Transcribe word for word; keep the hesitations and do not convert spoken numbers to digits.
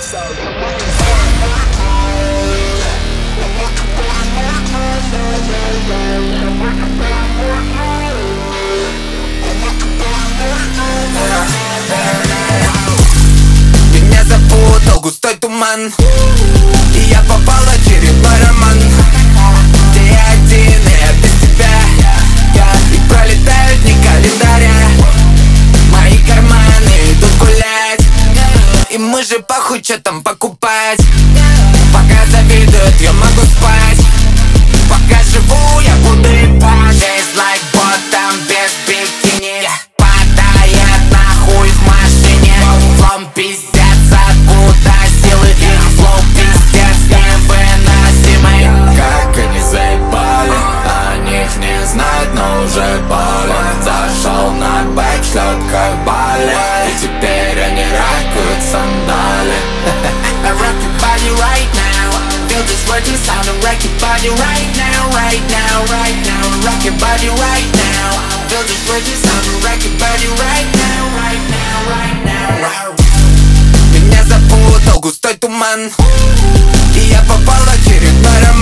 Меня запутал густой туман, и я попал в очередной роман. Ты один, и я без тебя, и пролетают дни календаря. Мои карманы идут гулять, и мы же похуй, чё там покупать. Пока завидуют, я могу спать. Пока живу, я буду ебать. Taste like ботом без бикини. Падает нахуй в машине. Флом пиздец, откуда силы их флоу пиздец невыносимый. Как они заебали, о них не знают, но уже болен. Зашел на бэк, шлет как Бали, и теперь они ракают сандали. I rock your body right now. Feel this working sound and rock your body right now, right now, right now. Rock your body right now. Feel this working sound and rock your body right now, right now, right now. Меня запутал густой туман, и я попал в очередной роман.